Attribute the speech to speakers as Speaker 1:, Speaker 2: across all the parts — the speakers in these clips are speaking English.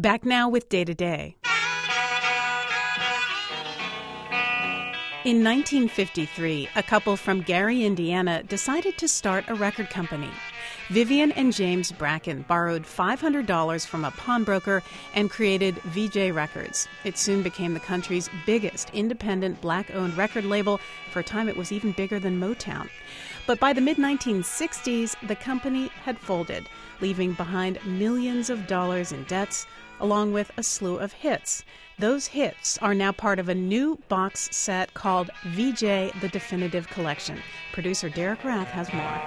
Speaker 1: Back now with Day to Day. In 1953, a couple from Gary, Indiana, decided to start a record company. Vivian and James Bracken borrowed $500 from a pawnbroker and created VJ Records. It soon became the country's biggest independent black-owned record label. For a time, it was even bigger than Motown. But by the mid-1960s, the company had folded, leaving behind millions of dollars in debts, along with a slew of hits. Those hits are now part of a new box set called VJ The Definitive Collection. Producer Derek Rath has more.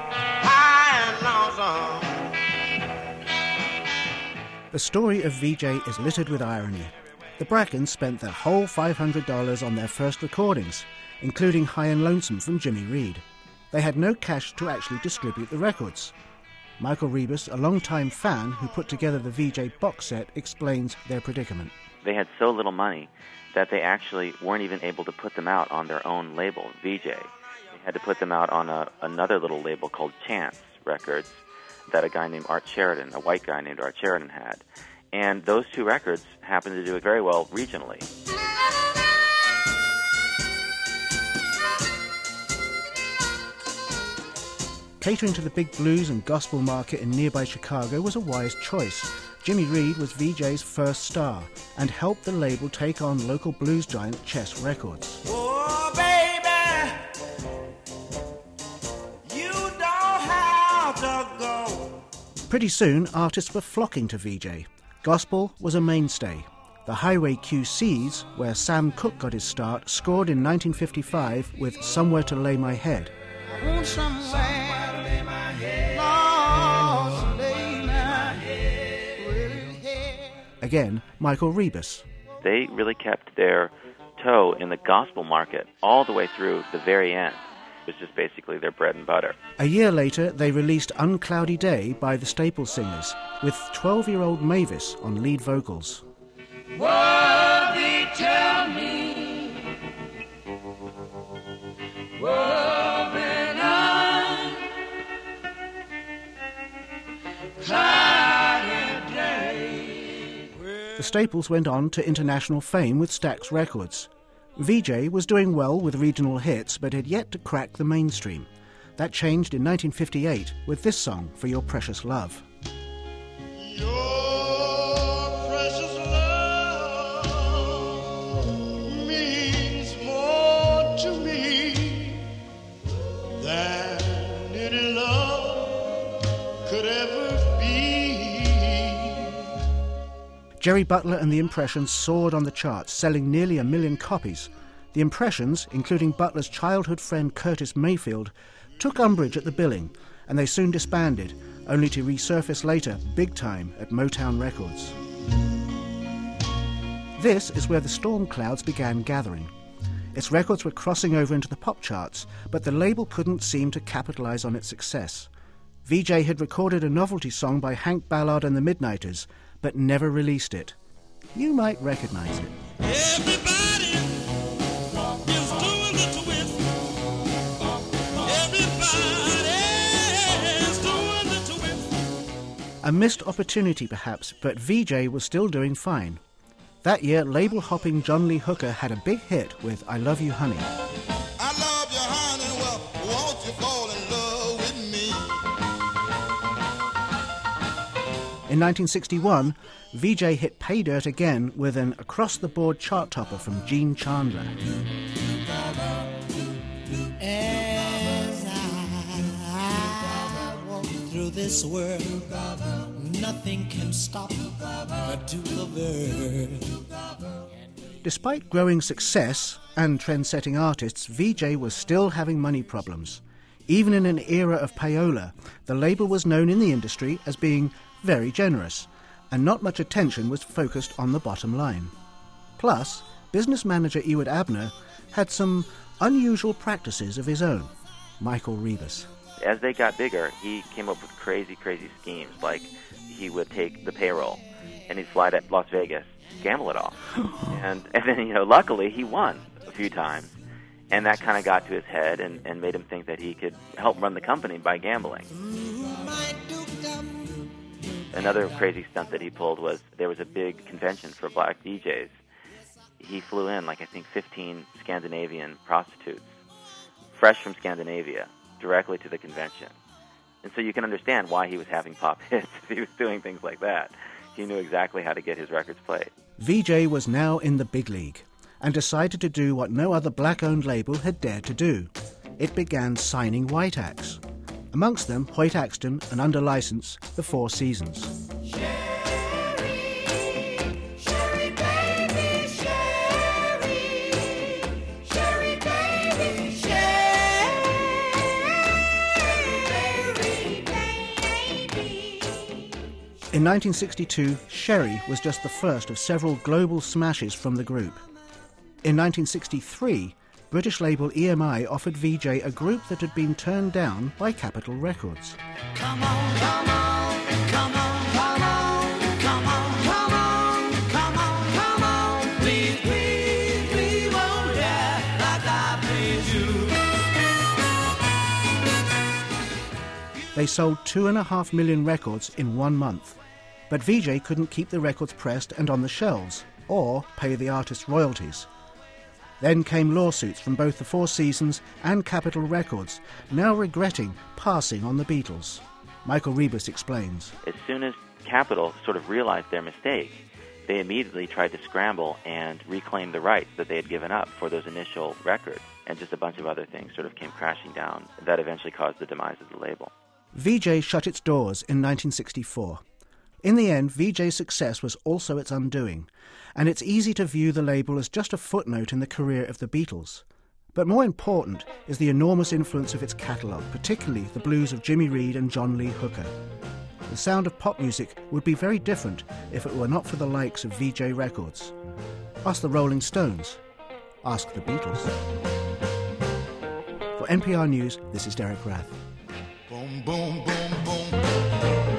Speaker 2: The story of VJ is littered with irony. The Brackens spent their whole $500 on their first recordings, including High and Lonesome from Jimmy Reed. They had no cash to actually distribute the records. Michael Rebus, a longtime fan who put together the VJ box set, explains their predicament.
Speaker 3: They had so little money that they actually weren't even able to put them out on their own label, VJ. They had to put them out on another little label called Chance Records that a guy named Art Sheridan, a white guy named Art Sheridan, had. And those two records happened to do it very well regionally.
Speaker 2: Catering to the big blues and gospel market in nearby Chicago was a wise choice. Jimmy Reed was VJ's first star and helped the label take on local blues giant Chess Records.
Speaker 4: Oh, baby, you don't have to go.
Speaker 2: Pretty soon, artists were flocking to VJ. Gospel was a mainstay. The Highway QCs, where Sam Cooke got his start, scored in 1955 with Somewhere to Lay My Head.
Speaker 4: I want somewhere to lay my head. Lord, lay my head.
Speaker 2: Again, Michael Rebus.
Speaker 3: They really kept their toe in the gospel market all the way through the very end. It was just basically their bread and butter.
Speaker 2: A year later, they released Uncloudy Day by the Staple Singers, with 12-year-old Mavis on lead vocals.
Speaker 4: Worthy, tell me, worthy none, cloudy day.
Speaker 2: The Staples went on to international fame with Stax Records. VJ was doing well with regional hits, but had yet to crack the mainstream. That changed in 1958 with this song, For Your Precious Love.
Speaker 4: Your precious love means more to me than any love could ever be.
Speaker 2: Jerry Butler and the Impressions soared on the charts, selling nearly 1 million copies. The Impressions, including Butler's childhood friend Curtis Mayfield, took umbrage at the billing, and they soon disbanded, only to resurface later, big time, at Motown Records. This is where the storm clouds began gathering. Its records were crossing over into the pop charts, but the label couldn't seem to capitalize on its success. VJ had recorded a novelty song by Hank Ballard and the Midnighters, but never released it. You might recognize it.
Speaker 4: Everybody is doing the twist. Everybody is doing the twist.
Speaker 2: A missed opportunity perhaps, but VJ was still doing fine. That year, label-hopping John Lee Hooker had a big hit with I Love You Honey.
Speaker 4: I love you, honey, well, won't you fall in love with me?
Speaker 2: In 1961, VJ hit Pay Dirt again with an across-the-board chart topper from Gene Chandler.
Speaker 5: As I walk through this world, nothing can stop her to the verge.
Speaker 2: Despite growing success and trend-setting artists, VJ was still having money problems. Even in an era of payola, the label was known in the industry as being very generous, and not much attention was focused on the bottom line. Plus, business manager Ewart Abner had some unusual practices of his own. Michael Rebus.
Speaker 3: As they got bigger, he came up with crazy, crazy schemes. Like, he would take the payroll, and he'd fly to Las Vegas, gamble it off. and then, luckily, he won a few times. And that kind of got to his head and made him think that he could help run the company by gambling. Another crazy stunt that he pulled was there was a big convention for black DJs. He flew in, like, I think 15 Scandinavian prostitutes, fresh from Scandinavia, directly to the convention. And so you can understand why he was having pop hits if he was doing things like that. He knew exactly how to get his records played.
Speaker 2: VJ was now in the big league and decided to do what no other black-owned label had dared to do. It began signing white acts. Amongst them, Hoyt Axton, and under license, the Four Seasons. In 1962, Sherry was just the first of several global smashes from the group. In 1963, British label EMI offered VJ a group that had been turned down by Capitol Records.
Speaker 5: Come on, come on, come on, come on, come on, come on, come on, come on, please, please, please, won't ya, like I please you.
Speaker 2: They sold 2.5 million records in 1 month. But VJ couldn't keep the records pressed and on the shelves, or pay the artists royalties. Then came lawsuits from both the Four Seasons and Capitol Records, now regretting passing on the Beatles. Michael Rebus explains.
Speaker 3: As soon as Capitol sort of realized their mistake, they immediately tried to scramble and reclaim the rights that they had given up for those initial records, and just a bunch of other things sort of came crashing down. That eventually caused the demise of the label.
Speaker 2: VJ shut its doors in 1964. In the end, VJ's success was also its undoing, and it's easy to view the label as just a footnote in the career of the Beatles. But more important is the enormous influence of its catalogue, particularly the blues of Jimmy Reed and John Lee Hooker. The sound of pop music would be very different if it were not for the likes of VJ Records. Ask the Rolling Stones. Ask the Beatles. For NPR News, this is Derek Rath.
Speaker 5: Boom, boom, boom, boom.